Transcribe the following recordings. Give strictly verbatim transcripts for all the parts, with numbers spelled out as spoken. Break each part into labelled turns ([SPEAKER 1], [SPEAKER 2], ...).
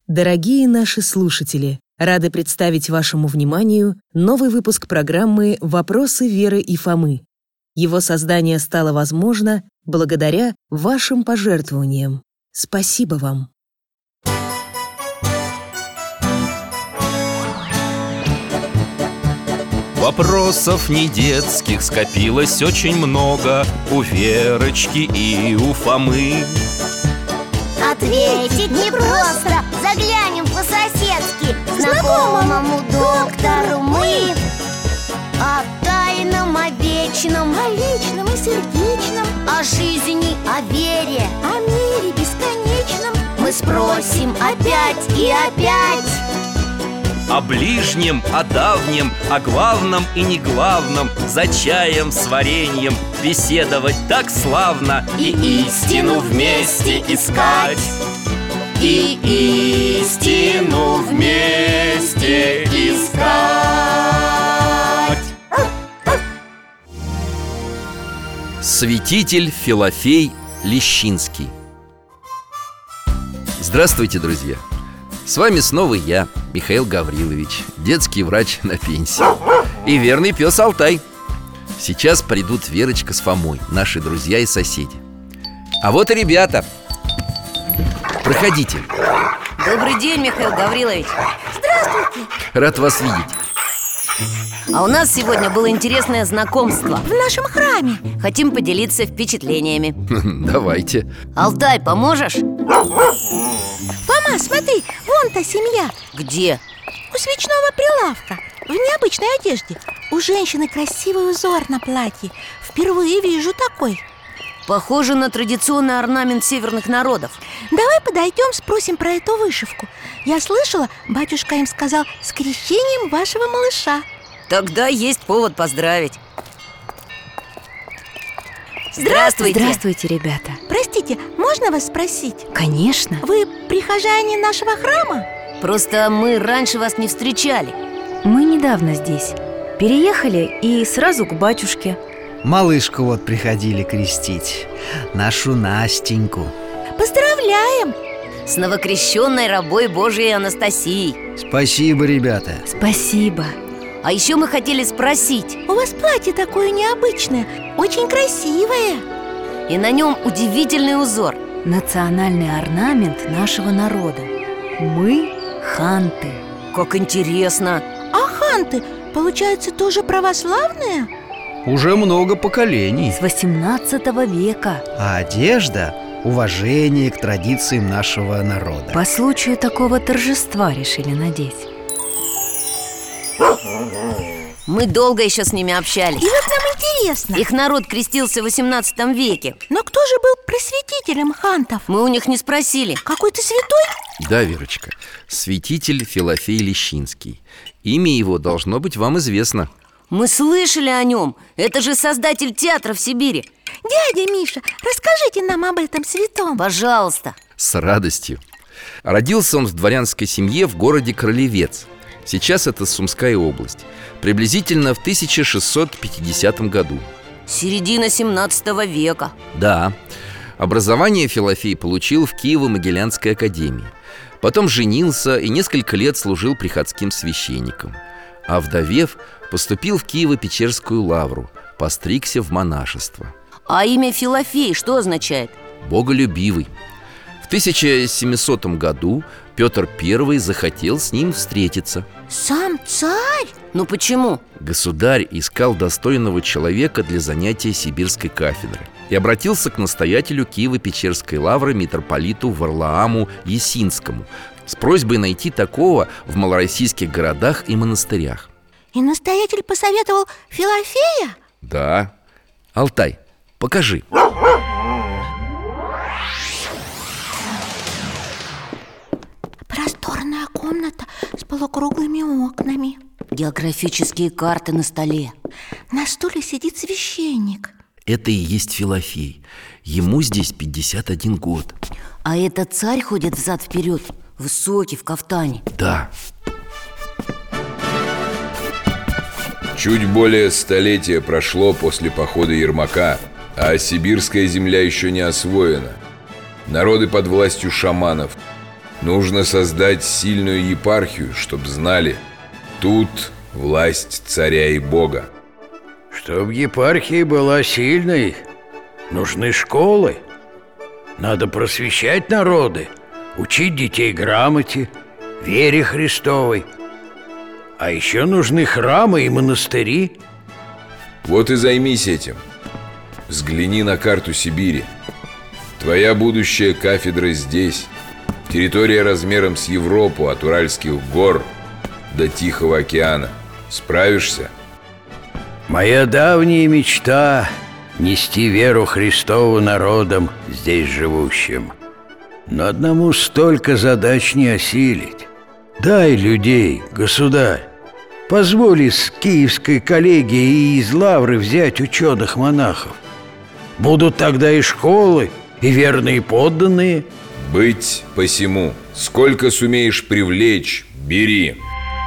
[SPEAKER 1] Дорогие наши слушатели, рады представить вашему вниманию новый выпуск программы «Вопросы Веры и Фомы». Его создание стало возможно благодаря вашим пожертвованиям. Спасибо вам!
[SPEAKER 2] Вопросов не детских скопилось очень много у Верочки и у Фомы.
[SPEAKER 3] Ответить непросто, заглянем по-соседски знакомому доктору мы. О тайном, о вечном,
[SPEAKER 4] о личном и сердечном,
[SPEAKER 3] о жизни, о вере,
[SPEAKER 4] о мире бесконечном
[SPEAKER 3] мы спросим опять и опять.
[SPEAKER 2] О ближнем, о давнем, о главном и неглавном, за чаем с вареньем беседовать так славно.
[SPEAKER 3] И истину вместе искать,
[SPEAKER 2] и истину вместе искать. Святитель Филофей Лещинский. Здравствуйте, друзья! С вами снова я, Михаил Гаврилович, детский врач на пенсии, и верный пес Алтай. Сейчас придут Верочка с Фомой, наши друзья и соседи. А вот и ребята. Проходите.
[SPEAKER 5] Добрый день, Михаил Гаврилович.
[SPEAKER 4] Здравствуйте.
[SPEAKER 2] Рад вас видеть.
[SPEAKER 5] А у нас сегодня было интересное знакомство
[SPEAKER 4] в нашем храме.
[SPEAKER 5] Хотим поделиться впечатлениями.
[SPEAKER 2] Давайте.
[SPEAKER 5] Алтай, поможешь?
[SPEAKER 4] Фома, смотри, вон та семья.
[SPEAKER 5] Где?
[SPEAKER 4] У свечного прилавка, в необычной одежде. У женщины красивый узор на платье. Впервые вижу такой.
[SPEAKER 5] Похоже на традиционный орнамент северных народов.
[SPEAKER 4] Давай подойдем, спросим про эту вышивку. Я слышала, батюшка им сказал: с крещением вашего малыша.
[SPEAKER 5] Тогда есть повод поздравить. Здравствуйте.
[SPEAKER 6] Здравствуйте, ребята.
[SPEAKER 4] Простите, можно вас спросить?
[SPEAKER 6] Конечно.
[SPEAKER 4] Вы прихожане нашего храма?
[SPEAKER 5] Просто мы раньше вас не встречали.
[SPEAKER 6] Мы недавно здесь. Переехали и сразу к батюшке.
[SPEAKER 7] Малышку вот приходили крестить, нашу Настеньку.
[SPEAKER 4] Поздравляем!
[SPEAKER 5] С новокрещенной рабой Божией Анастасией.
[SPEAKER 7] Спасибо, ребята.
[SPEAKER 6] Спасибо.
[SPEAKER 5] А еще мы хотели спросить:
[SPEAKER 4] у вас платье такое необычное, очень красивое.
[SPEAKER 5] И на нем удивительный узор.
[SPEAKER 6] Национальный орнамент нашего народа. Мы ханты.
[SPEAKER 5] Как интересно.
[SPEAKER 4] А ханты, получается, тоже православные?
[SPEAKER 7] Уже много поколений.
[SPEAKER 6] С восемнадцатого века.
[SPEAKER 7] А одежда – уважение к традициям нашего народа.
[SPEAKER 6] По случаю такого торжества решили надеть.
[SPEAKER 5] Мы долго еще с ними общались.
[SPEAKER 4] И вот нам интересно.
[SPEAKER 5] Их народ крестился в восемнадцатом веке.
[SPEAKER 4] Но кто же был просветителем хантов?
[SPEAKER 5] Мы у них не спросили.
[SPEAKER 4] Какой-то святой?
[SPEAKER 2] Да, Верочка, святитель Филофей Лещинский. Имя его должно быть вам известно.
[SPEAKER 5] Мы слышали о нем. Это же создатель театра в Сибири.
[SPEAKER 4] Дядя Миша, расскажите нам об этом святом.
[SPEAKER 5] Пожалуйста.
[SPEAKER 2] С радостью. Родился он в дворянской семье в городе Кролевец. Сейчас это Сумская область. Приблизительно в тысяча шестьсот пятидесятом году.
[SPEAKER 5] Середина семнадцатого века.
[SPEAKER 2] Да. Образование Филофей получил в Киево-Могилянской академии. Потом женился и несколько лет служил приходским священником. А вдовев, поступил в Киево-Печерскую лавру, постригся в монашество.
[SPEAKER 5] А имя Филофей что означает?
[SPEAKER 2] Боголюбивый. В тысяча семисотом году Петр Первый захотел с ним встретиться.
[SPEAKER 4] Сам царь?
[SPEAKER 5] Ну почему?
[SPEAKER 2] Государь искал достойного человека для занятия сибирской кафедры и обратился к настоятелю Киево-Печерской лавры митрополиту Варлааму Есинскому с просьбой найти такого в малороссийских городах и монастырях.
[SPEAKER 4] И настоятель посоветовал Филофея?
[SPEAKER 2] Да. Алтай, покажи.
[SPEAKER 4] Просторная комната с полукруглыми окнами.
[SPEAKER 5] Географические карты на столе.
[SPEAKER 4] На стуле сидит священник.
[SPEAKER 2] Это и есть Филофей. Ему здесь пятьдесят один год.
[SPEAKER 5] А этот царь ходит взад-вперед, высокий, в кафтане.
[SPEAKER 2] Да.
[SPEAKER 8] Чуть более столетия прошло после похода Ермака, а сибирская земля еще не освоена. Народы под властью шаманов. Нужно создать сильную епархию, чтоб знали: тут власть царя и Бога.
[SPEAKER 9] Чтоб епархия была сильной, нужны школы. Надо просвещать народы, учить детей грамоте, вере Христовой. А еще нужны храмы и монастыри.
[SPEAKER 8] Вот и займись этим. Взгляни на карту Сибири. Твоя будущая кафедра здесь. Территория размером с Европу, от Уральских гор до Тихого океана. Справишься?
[SPEAKER 9] Моя давняя мечта — нести веру Христову народам, здесь живущим. Но одному столько задач не осилить. Дай людей, государь. Позволь из Киевской коллегии и из Лавры взять ученых-монахов. Будут тогда и школы, и верные подданные.
[SPEAKER 8] Быть посему. Сколько сумеешь привлечь, бери.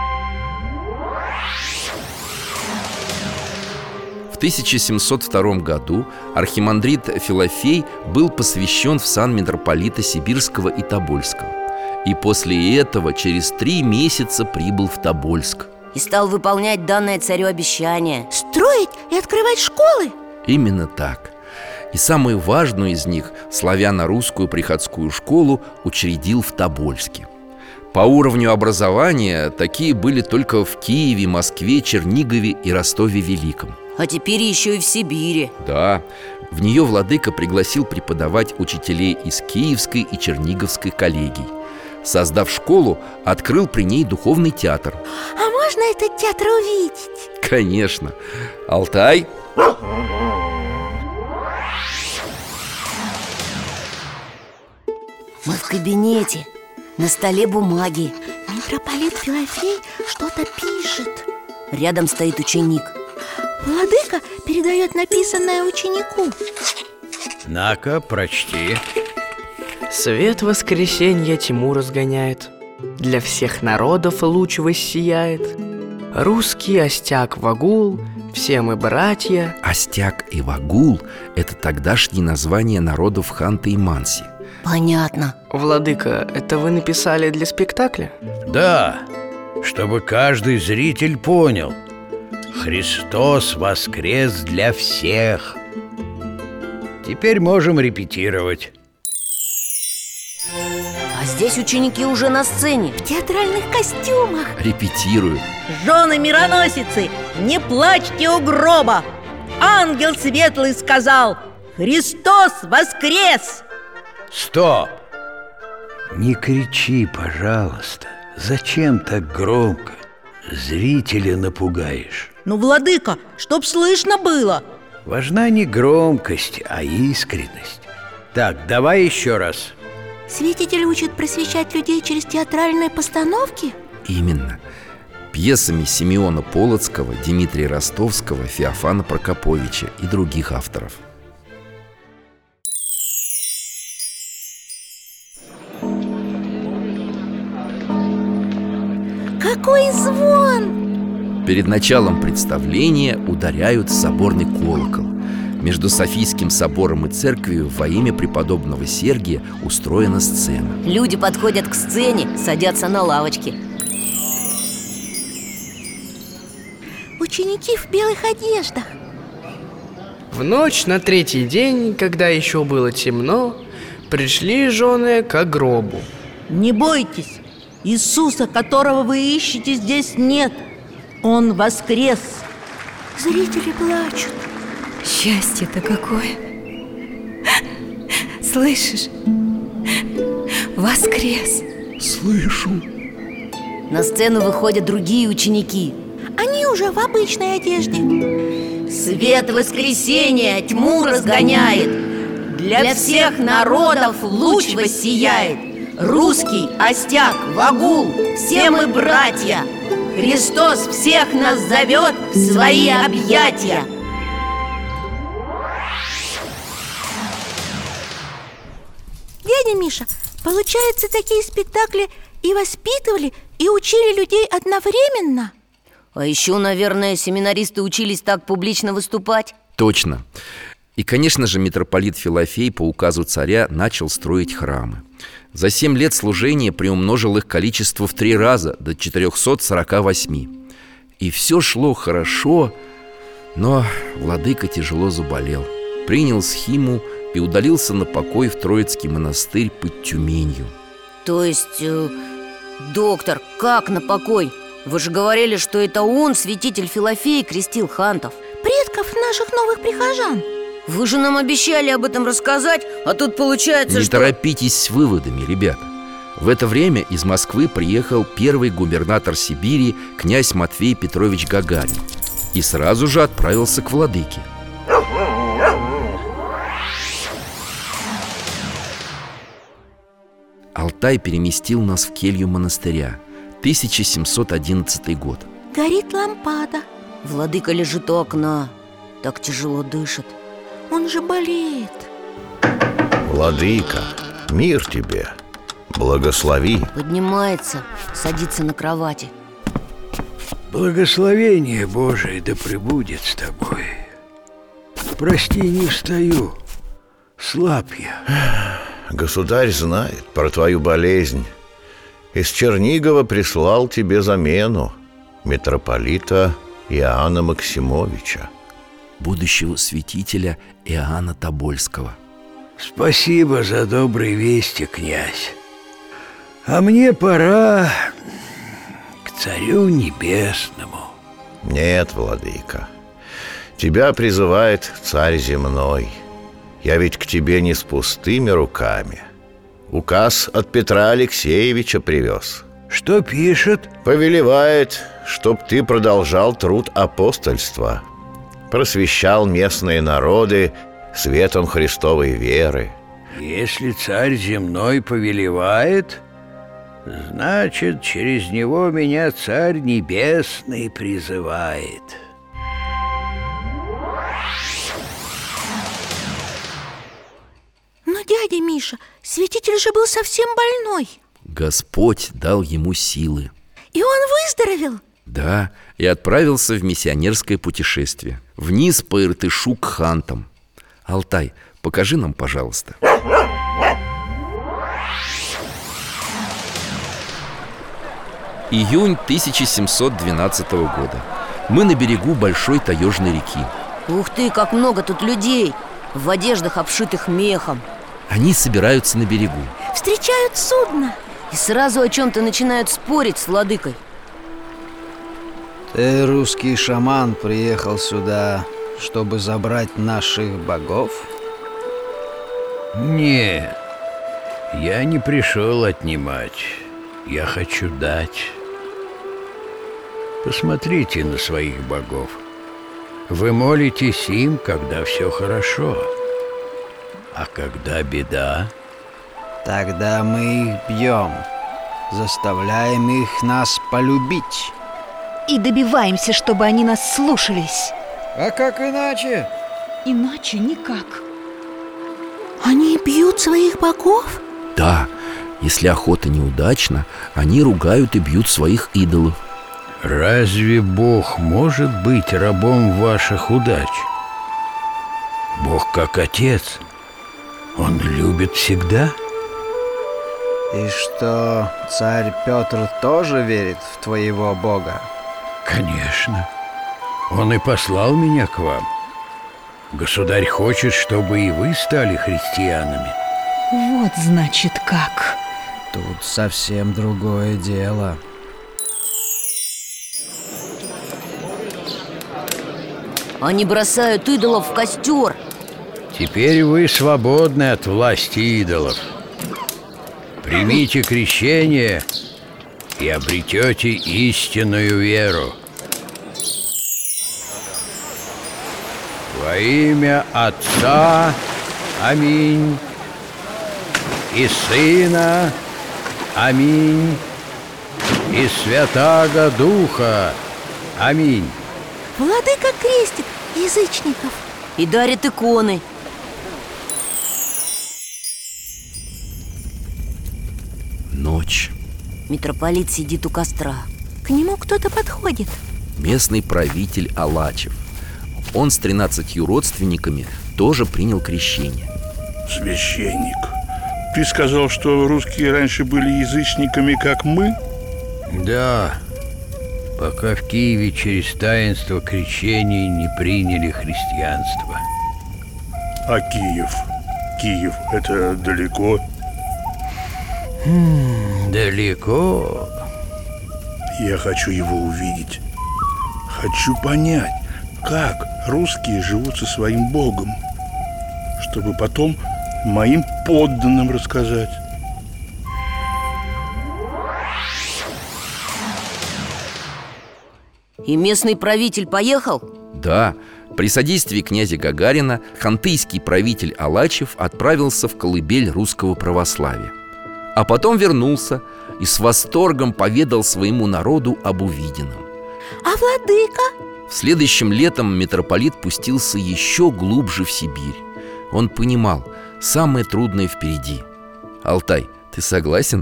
[SPEAKER 2] В тысяча семьсот втором году архимандрит Филофей был посвящен в сан митрополита Сибирского и Тобольского. И после этого через три месяца прибыл в Тобольск.
[SPEAKER 5] И стал выполнять данное царю обещание.
[SPEAKER 4] Строить и открывать школы?
[SPEAKER 2] Именно так. И самую важную из них, славяно-русскую приходскую школу, учредил в Тобольске. По уровню образования такие были только в Киеве, Москве, Чернигове и Ростове-Великом.
[SPEAKER 5] А теперь еще и в Сибири.
[SPEAKER 2] Да, в нее владыка пригласил преподавать учителей из Киевской и Черниговской коллегий. Создав школу, открыл при ней духовный театр.
[SPEAKER 4] А можно этот театр увидеть?
[SPEAKER 2] Конечно. Алтай.
[SPEAKER 5] Мы в кабинете. На столе бумаги.
[SPEAKER 4] Митрополит Филофей что-то пишет.
[SPEAKER 5] Рядом стоит ученик.
[SPEAKER 4] Владыка передает написанное ученику.
[SPEAKER 9] На-ка, прочти.
[SPEAKER 10] Свет воскресенья тьму разгоняет, для всех народов луч воссияет. Русский остяк Вагул, все мы братья.
[SPEAKER 2] Остяк и Вагул – это тогдашние названия народов Ханты и Манси.
[SPEAKER 5] Понятно.
[SPEAKER 10] Владыка, это вы написали для спектакля?
[SPEAKER 9] Да, чтобы каждый зритель понял: Христос воскрес для всех. Теперь можем репетировать.
[SPEAKER 5] А здесь ученики уже на сцене.
[SPEAKER 4] В театральных костюмах.
[SPEAKER 2] Репетируют.
[SPEAKER 11] Жены-мироносицы, не плачьте у гроба. Ангел светлый сказал: Христос воскрес!
[SPEAKER 9] Стоп! Не кричи, пожалуйста. Зачем так громко? Зрителя напугаешь.
[SPEAKER 11] Ну, владыка, чтоб слышно было.
[SPEAKER 9] Важна не громкость, а искренность. Так, давай еще раз.
[SPEAKER 4] Святитель учит просвещать людей через театральные постановки?
[SPEAKER 2] Именно. Пьесами Симеона Полоцкого, Дмитрия Ростовского, Феофана Прокоповича и других авторов.
[SPEAKER 4] Какой звон!
[SPEAKER 2] Перед началом представления ударяют в соборный колокол. Между Софийским собором и церковью во имя преподобного Сергия устроена сцена.
[SPEAKER 5] Люди подходят к сцене, садятся на лавочки.
[SPEAKER 4] Ученики в белых одеждах.
[SPEAKER 10] В ночь на третий день, когда еще было темно, пришли жены к гробу.
[SPEAKER 11] Не бойтесь, Иисуса, которого вы ищете, здесь нет. Он воскрес.
[SPEAKER 4] Зрители плачут.
[SPEAKER 6] Счастье-то какое! Слышишь? Воскрес!
[SPEAKER 2] Слышу.
[SPEAKER 5] На сцену выходят другие ученики.
[SPEAKER 4] Они уже в обычной одежде.
[SPEAKER 5] Свет воскресения тьму разгоняет, для всех народов луч воссияет. Русский, остяк, Вагул, все мы братья. Христос всех нас зовет в свои объятия.
[SPEAKER 4] Дядя Миша, получается, такие спектакли и воспитывали, и учили людей одновременно?
[SPEAKER 5] А еще, наверное, семинаристы учились так публично выступать.
[SPEAKER 2] Точно. И, конечно же, митрополит Филофей по указу царя начал строить храмы. За семь лет служения приумножил их количество в три раза, до четырехсот сорока восьми. И все шло хорошо, но владыка тяжело заболел, принял схиму и удалился на покой в Троицкий монастырь под Тюменью.
[SPEAKER 5] То есть, э, доктор, как на покой? Вы же говорили, что это он, святитель Филофей, крестил хантов.
[SPEAKER 4] Предков наших новых прихожан.
[SPEAKER 5] Вы же нам обещали об этом рассказать, а тут получается,
[SPEAKER 2] Не
[SPEAKER 5] что...
[SPEAKER 2] торопитесь с выводами, ребята. В это время из Москвы приехал первый губернатор Сибири, князь Матвей Петрович Гагарин, и сразу же отправился к владыке. Алтай переместил нас в келью монастыря. тысяча семьсот одиннадцатый год.
[SPEAKER 4] Горит лампада.
[SPEAKER 5] Владыка лежит у окна, так тяжело дышит.
[SPEAKER 4] Он же болеет.
[SPEAKER 12] Владыка, мир тебе, благослови.
[SPEAKER 5] Поднимается, садится на кровати.
[SPEAKER 9] Благословение Божие да пребудет с тобой. Прости, не встаю, слаб я.
[SPEAKER 12] Государь знает про твою болезнь. Из Чернигова прислал тебе замену, митрополита Иоанна Максимовича,
[SPEAKER 2] будущего святителя Иоанна Тобольского.
[SPEAKER 9] Спасибо за добрые вести, князь. А мне пора к Царю Небесному.
[SPEAKER 12] Нет, владыка, тебя призывает Царь Земной. Я ведь к тебе не с пустыми руками. Указ от Петра Алексеевича привез.
[SPEAKER 9] Что пишет?
[SPEAKER 12] Повелевает, чтоб ты продолжал труд апостольства, просвещал местные народы светом Христовой веры.
[SPEAKER 9] Если Царь Земной повелевает, значит, через него меня Царь Небесный призывает.
[SPEAKER 4] Но, дядя Миша, святитель же был совсем больной.
[SPEAKER 2] Господь дал ему силы.
[SPEAKER 4] И он выздоровел?
[SPEAKER 2] Да, и отправился в миссионерское путешествие. Вниз по Иртышу к хантам. Алтай, покажи нам, пожалуйста. Июнь тысяча семьсот двенадцатого года. Мы на берегу большой таежной реки.
[SPEAKER 5] Ух ты, как много тут людей! В одеждах, обшитых мехом.
[SPEAKER 2] Они собираются на берегу.
[SPEAKER 4] Встречают судно.
[SPEAKER 5] И сразу о чем-то начинают спорить с владыкой.
[SPEAKER 7] Ты, русский шаман, приехал сюда, чтобы забрать наших богов?
[SPEAKER 9] Нет, я не пришел отнимать. Я хочу дать. Посмотрите на своих богов. Вы молитесь им, когда все хорошо. А когда беда?
[SPEAKER 7] Тогда мы их бьем, заставляем их нас полюбить.
[SPEAKER 6] И добиваемся, чтобы они нас слушались.
[SPEAKER 7] А как иначе?
[SPEAKER 6] Иначе никак.
[SPEAKER 4] Они бьют своих богов?
[SPEAKER 2] Да, если охота неудачна, они ругают и бьют своих идолов.
[SPEAKER 9] Разве Бог может быть рабом ваших удач? Бог как отец. Он любит всегда.
[SPEAKER 7] И что, царь Петр тоже верит в твоего Бога?
[SPEAKER 9] Конечно. Он и послал меня к вам. Государь хочет, чтобы и вы стали христианами.
[SPEAKER 6] Вот значит как.
[SPEAKER 7] Тут совсем другое дело.
[SPEAKER 5] Они бросают идолов в костер.
[SPEAKER 9] Теперь вы свободны от власти идолов. Примите крещение и обретете истинную веру. Во имя Отца, аминь, и Сына, аминь, и Святаго Духа, аминь.
[SPEAKER 4] Владыка крестит язычников
[SPEAKER 5] и дарит иконы.
[SPEAKER 2] Ночь.
[SPEAKER 5] Митрополит сидит у костра.
[SPEAKER 4] К нему кто-то подходит.
[SPEAKER 2] Местный правитель Алачев. Он с тринадцатью родственниками тоже принял крещение.
[SPEAKER 13] Священник, Ты сказал, что русские раньше были язычниками, как мы?
[SPEAKER 9] Да, пока в Киеве через таинство крещения не приняли христианство.
[SPEAKER 13] А Киев? Киев – это далеко?
[SPEAKER 9] М-м, далеко.
[SPEAKER 13] Я хочу его увидеть. Хочу понять, как русские живут со своим Богом, чтобы потом моим подданным рассказать.
[SPEAKER 5] И местный правитель поехал?
[SPEAKER 2] Да, при содействии князя Гагарина хантыйский правитель Алачев отправился в колыбель русского православия. А потом вернулся и с восторгом поведал своему народу об увиденном.
[SPEAKER 4] А владыка?
[SPEAKER 2] В следующем летом митрополит пустился еще глубже в Сибирь. Он понимал, самое трудное впереди. Алтай, ты согласен?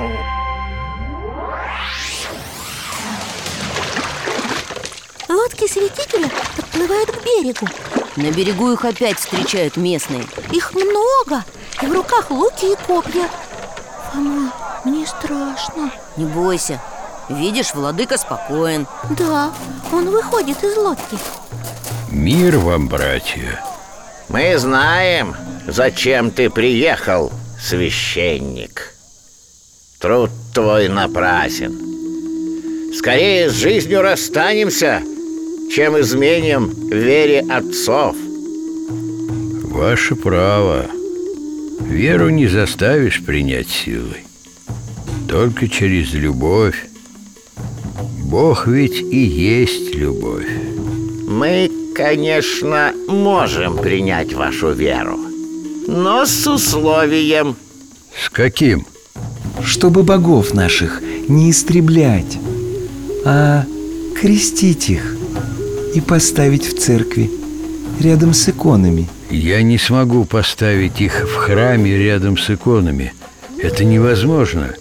[SPEAKER 4] Лодки святителя подплывают к берегу.
[SPEAKER 5] На берегу их опять встречают местные.
[SPEAKER 4] Их много, и в руках луки и копья. Фома, мне страшно.
[SPEAKER 5] Не бойся. Видишь, владыка спокоен.
[SPEAKER 4] Да, он выходит из лодки.
[SPEAKER 9] Мир вам, братья.
[SPEAKER 12] Мы знаем, зачем ты приехал, священник. Труд твой напрасен. Скорее с жизнью расстанемся, чем изменим вере отцов.
[SPEAKER 9] Ваше право. Веру не заставишь принять силой, только через любовь. Бог ведь и есть любовь.
[SPEAKER 12] Мы, конечно, можем принять вашу веру, но с условием.
[SPEAKER 9] С каким?
[SPEAKER 14] Чтобы богов наших не истреблять, а крестить их и поставить в церкви рядом с иконами.
[SPEAKER 9] Я не смогу поставить их в храме рядом с иконами. Это невозможно.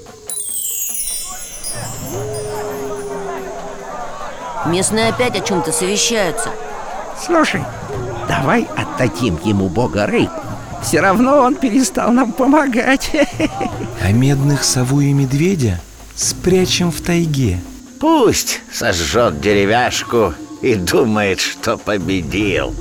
[SPEAKER 5] Местные опять о чем-то совещаются.
[SPEAKER 15] Слушай, давай отдадим ему бога рыб. Все равно он перестал нам помогать.
[SPEAKER 14] А медных сову и медведя спрячем в тайге.
[SPEAKER 12] Пусть сожжет деревяшку и думает, что победил.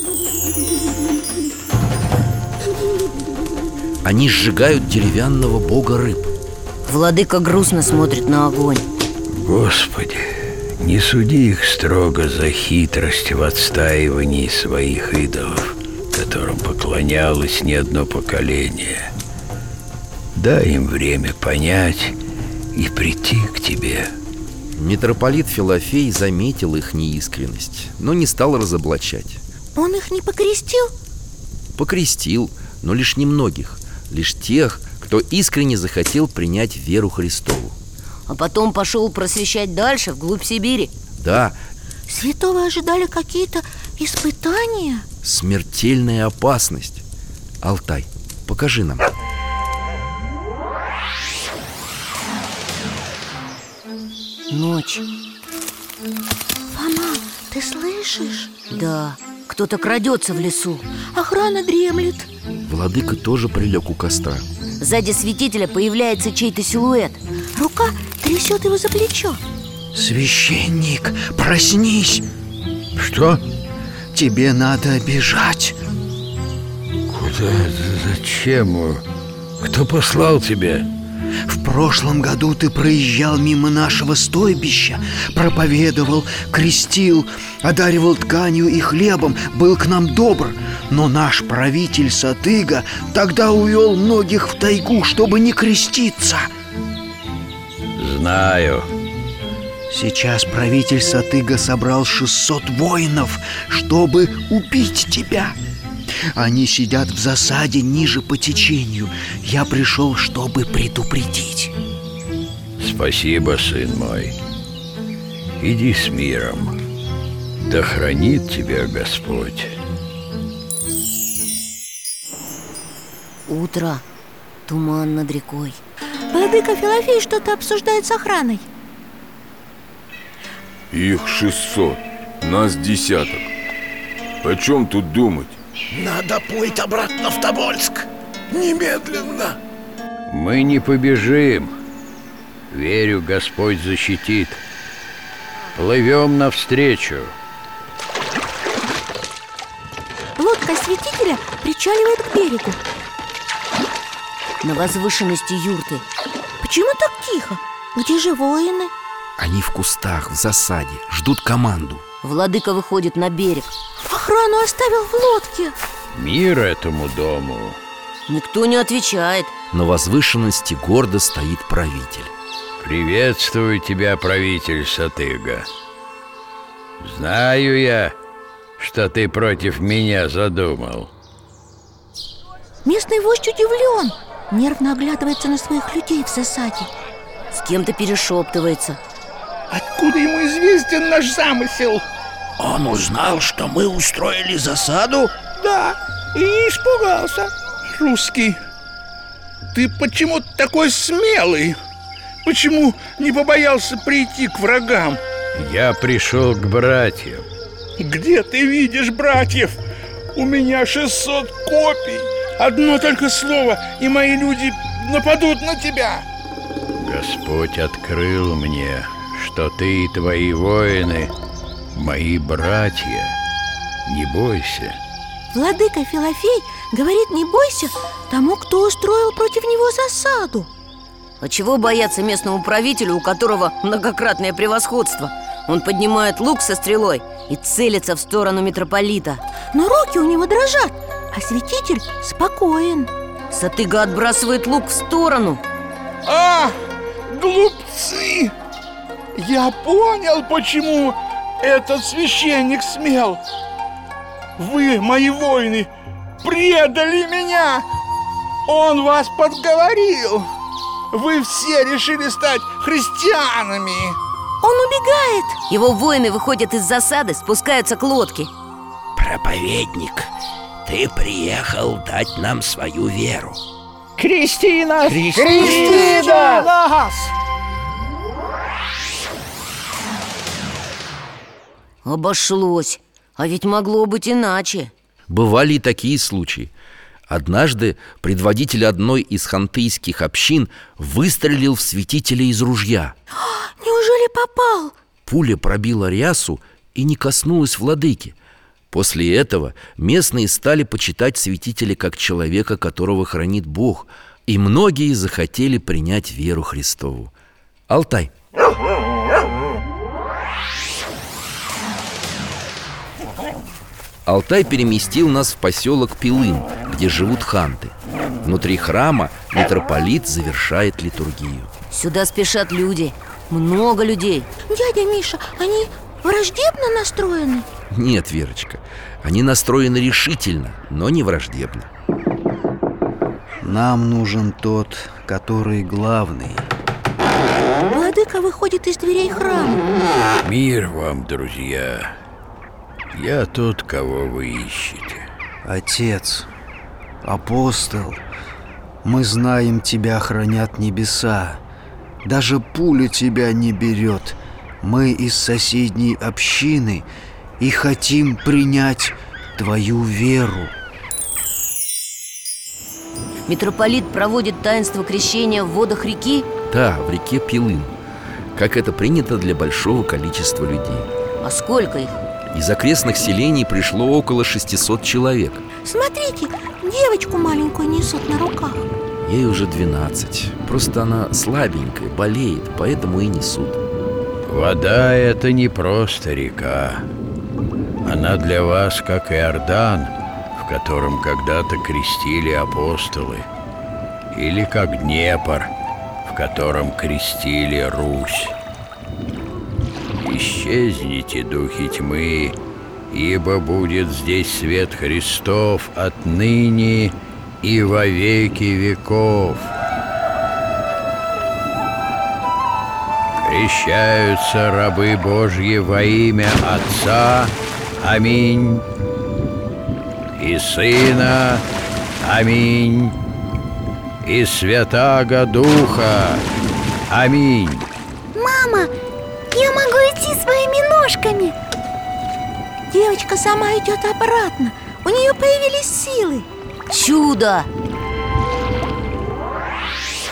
[SPEAKER 2] Они сжигают деревянного бога рыб.
[SPEAKER 5] Владыка грустно смотрит на огонь.
[SPEAKER 9] Господи, не суди их строго за хитрость в отстаивании своих идолов, которым поклонялось не одно поколение. Дай им время понять и прийти к тебе.
[SPEAKER 2] Митрополит Филофей заметил их неискренность, но не стал разоблачать.
[SPEAKER 4] Он их не покрестил?
[SPEAKER 2] Покрестил, но лишь немногих. Лишь тех, кто искренне захотел принять веру Христову.
[SPEAKER 5] А потом пошел просвещать дальше, вглубь Сибири.
[SPEAKER 2] Да.
[SPEAKER 4] Святого ожидали какие-то испытания?
[SPEAKER 2] Смертельная опасность. Алтай, покажи нам.
[SPEAKER 5] Ночь.
[SPEAKER 4] Фома, ты слышишь?
[SPEAKER 5] Да, кто-то крадется в лесу.
[SPEAKER 4] Охрана дремлет.
[SPEAKER 2] Владыка тоже прилег у костра.
[SPEAKER 5] Сзади святителя появляется чей-то силуэт.
[SPEAKER 4] Рука трясет его за плечо.
[SPEAKER 15] Священник, проснись.
[SPEAKER 9] Что?
[SPEAKER 15] Тебе надо бежать.
[SPEAKER 9] Куда? Зачем? Кто послал тебя?
[SPEAKER 15] В прошлом году ты проезжал мимо нашего стойбища, проповедовал, крестил, одаривал тканью и хлебом, был к нам добр. Но наш правитель Сатыга тогда увел многих в тайгу, чтобы не креститься.
[SPEAKER 9] Знаю.
[SPEAKER 15] Сейчас правитель Сатыга собрал шестьсот воинов, чтобы убить тебя. Они сидят в засаде ниже по течению. Я пришел, чтобы предупредить.
[SPEAKER 9] Спасибо, сын мой. Иди с миром. Да хранит тебя Господь.
[SPEAKER 5] Утро. Туман над рекой.
[SPEAKER 4] Владыка Филофей что-то обсуждает с охраной.
[SPEAKER 8] Их шестьсот, нас десяток. О чем тут думать?
[SPEAKER 12] Надо плыть обратно в Тобольск. Немедленно.
[SPEAKER 9] Мы не побежим. Верю, Господь защитит. Плывем навстречу.
[SPEAKER 4] Лодка святителя причаливает к берегу.
[SPEAKER 5] На возвышенности юрты.
[SPEAKER 4] Почему так тихо? Где же воины?
[SPEAKER 2] Они в кустах, в засаде, ждут команду.
[SPEAKER 5] Владыка выходит на берег.
[SPEAKER 4] Охрану оставил в лодке.
[SPEAKER 9] Мир этому дому.
[SPEAKER 5] Никто не отвечает.
[SPEAKER 2] На возвышенности гордо стоит правитель.
[SPEAKER 9] Приветствую тебя, правитель Сатыга. Знаю я, что ты против меня задумал.
[SPEAKER 4] Местный вождь удивлен. Нервно оглядывается на своих людей в засаде.
[SPEAKER 5] С кем-то перешептывается.
[SPEAKER 13] Откуда ему известен наш замысел?
[SPEAKER 16] Он узнал, что мы устроили засаду?
[SPEAKER 13] Да, и не испугался. Русский, ты почему такой смелый? Почему не побоялся прийти к врагам?
[SPEAKER 9] Я пришел к братьям.
[SPEAKER 13] Где ты видишь братьев? У меня шестьсот копий. Одно только слово, и мои люди нападут на тебя.
[SPEAKER 9] Господь открыл мне, что ты и твои воины мои братья. Не бойся.
[SPEAKER 4] Владыка Филофей говорит, не бойся тому, кто устроил против него засаду.
[SPEAKER 5] А чего бояться местному правителю, у которого многократное превосходство? Он поднимает лук со стрелой и целится в сторону митрополита.
[SPEAKER 4] Но руки у него дрожат, а святитель спокоен.
[SPEAKER 5] Сатыга отбрасывает лук в сторону.
[SPEAKER 13] А, глупцы! Я понял, почему этот священник смел. Вы, мои воины, предали меня. Он вас подговорил. Вы все решили стать христианами.
[SPEAKER 4] Он убегает.
[SPEAKER 5] Его воины выходят из засады, спускаются к лодке.
[SPEAKER 16] Проповедник, ты приехал дать нам свою веру.
[SPEAKER 17] Крести нас!
[SPEAKER 16] Крести,
[SPEAKER 17] Крести нас!
[SPEAKER 5] Обошлось. А ведь могло быть иначе.
[SPEAKER 2] Бывали и такие случаи. Однажды предводитель одной из хантыйских общин выстрелил в святителя из ружья.
[SPEAKER 4] Неужели попал?
[SPEAKER 2] Пуля пробила рясу и не коснулась владыки. После этого местные стали почитать святителя как человека, которого хранит Бог, и многие захотели принять веру Христову. Алтай. Алтай переместил нас в поселок Пилым, где живут ханты. Внутри храма митрополит завершает литургию.
[SPEAKER 5] Сюда спешат люди. Много людей.
[SPEAKER 4] Дядя Миша, они враждебно настроены?
[SPEAKER 2] Нет, Верочка, они настроены решительно, но не враждебно.
[SPEAKER 7] Нам нужен тот, который главный.
[SPEAKER 4] Владыка выходит из дверей храма.
[SPEAKER 9] Мир вам, друзья. Я тот, кого вы ищете.
[SPEAKER 7] Отец, апостол, мы знаем, тебя хранят небеса. Даже пуля тебя не берет. Мы из соседней общины и хотим принять твою веру.
[SPEAKER 5] Митрополит проводит таинство крещения в водах реки?
[SPEAKER 2] Да, в реке Пилым, как это принято для большого количества людей.
[SPEAKER 5] А сколько их?
[SPEAKER 2] Из окрестных селений пришло около шестисот человек.
[SPEAKER 4] Смотрите, девочку маленькую несут на руках.
[SPEAKER 2] Ей уже двенадцать. Просто она слабенькая, болеет, поэтому и несут.
[SPEAKER 9] Вода — это не просто река. Она для вас как Иордан, в котором когда-то крестили апостолы, или как Днепр, в котором крестили Русь. Исчезните, духи тьмы, ибо будет здесь свет Христов отныне и во веки веков. Крещаются рабы Божьи во имя Отца, аминь, и Сына, аминь, и Святаго Духа, аминь.
[SPEAKER 3] Мама, я могу идти своими ножками.
[SPEAKER 4] Девочка сама идет обратно. У нее появились силы.
[SPEAKER 5] Чудо!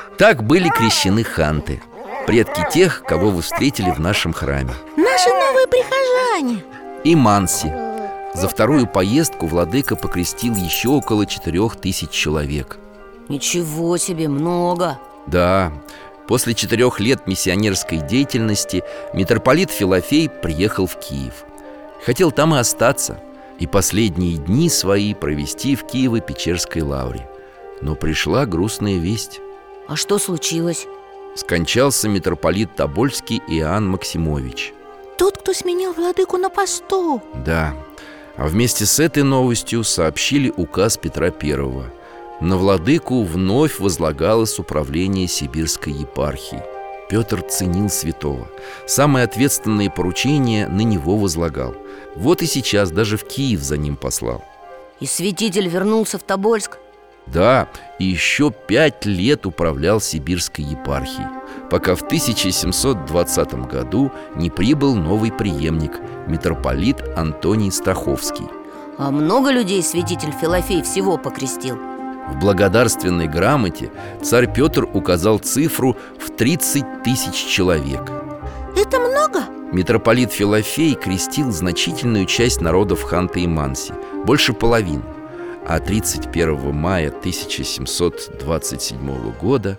[SPEAKER 2] Так были крещены ханты, предки тех, кого вы встретили в нашем храме.
[SPEAKER 4] Наши новые прихожане.
[SPEAKER 2] И манси. За вторую поездку владыка покрестил еще около четырех тысяч человек.
[SPEAKER 5] Ничего себе, много.
[SPEAKER 2] Да, после четырех лет миссионерской деятельности митрополит Филофей приехал в Киев. Хотел там и остаться, и последние дни свои провести в Киево-Печерской лавре. Но пришла грустная весть.
[SPEAKER 5] А что случилось?
[SPEAKER 2] Скончался митрополит Тобольский Иоанн Максимович.
[SPEAKER 4] Тот, кто сменил владыку на посту.
[SPEAKER 2] Да, а вместе с этой новостью сообщили указ Петра Первого. На владыку вновь возлагалось управление Сибирской епархией. Петр ценил святого. Самые ответственные поручения на него возлагал. Вот и сейчас даже в Киев за ним послал.
[SPEAKER 5] И святитель вернулся в Тобольск?
[SPEAKER 2] Да, и еще пять лет управлял Сибирской епархией, пока в тысяча семьсот двадцатом году не прибыл новый преемник, митрополит Антоний Стаховский.
[SPEAKER 5] А много людей святитель Филофей всего покрестил?
[SPEAKER 2] В благодарственной грамоте царь Петр указал цифру в тридцать тысяч человек.
[SPEAKER 4] Это много?
[SPEAKER 2] Митрополит Филофей крестил значительную часть народов Ханты и Манси, больше половины. А тридцать первого мая тысяча семьсот двадцать седьмого года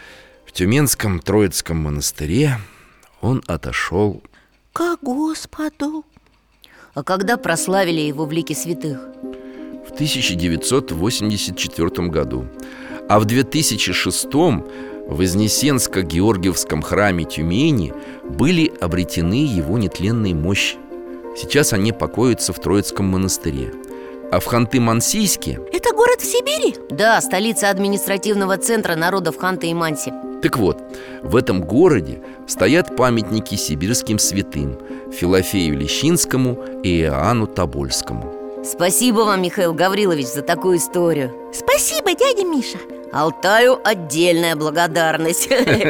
[SPEAKER 2] в Тюменском Троицком монастыре он отошел
[SPEAKER 4] к Господу.
[SPEAKER 5] А когда прославили его в лике святых?
[SPEAKER 2] В тысяча девятьсот восемьдесят четвёртом году. А в две тысячи шестом в Вознесенско-Георгиевском храме Тюмени были обретены его нетленные мощи. Сейчас они покоятся в Троицком монастыре. А в Ханты-Мансийске...
[SPEAKER 4] Это город в Сибири?
[SPEAKER 5] Да, столица административного центра народов Ханты и Манси.
[SPEAKER 2] Так вот, в этом городе стоят памятники сибирским святым Филофею Лещинскому и Иоанну Тобольскому.
[SPEAKER 5] Спасибо вам, Михаил Гаврилович, за такую историю.
[SPEAKER 4] Спасибо, дядя Миша.
[SPEAKER 5] Алтаю отдельная благодарность.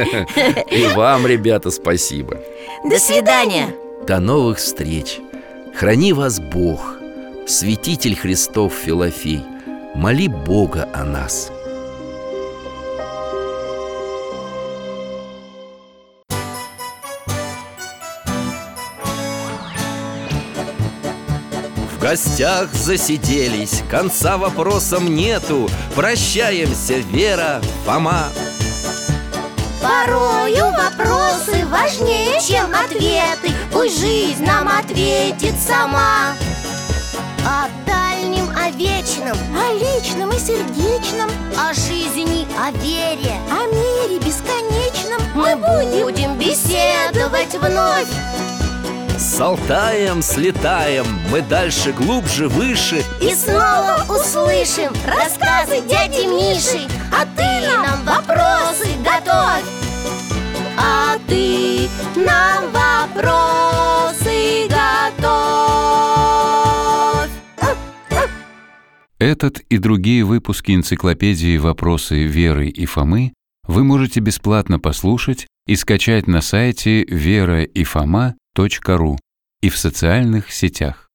[SPEAKER 2] И вам, ребята, спасибо.
[SPEAKER 5] До свидания.
[SPEAKER 2] До новых встреч. Храни вас Бог, святитель Христов Филофей. Моли Бога о нас. В гостях засиделись, конца вопросам нету. Прощаемся, Вера, Фома.
[SPEAKER 3] Порою вопросы важнее, чем ответы. Пусть жизнь нам ответит сама. О дальнем, о вечном,
[SPEAKER 4] о личном и сердечном,
[SPEAKER 3] о жизни, о вере,
[SPEAKER 4] о мире бесконечном
[SPEAKER 3] мы будем, будем беседовать вновь.
[SPEAKER 2] С Алтаем слетаем, мы дальше, глубже, выше.
[SPEAKER 3] И снова услышим рассказы дяди Миши. А ты нам вопросы готовь. А ты нам вопросы готовь.
[SPEAKER 18] Этот и другие выпуски энциклопедии «Вопросы Веры и Фомы» вы можете бесплатно послушать и скачать на сайте вера и фома точка ру и в социальных сетях.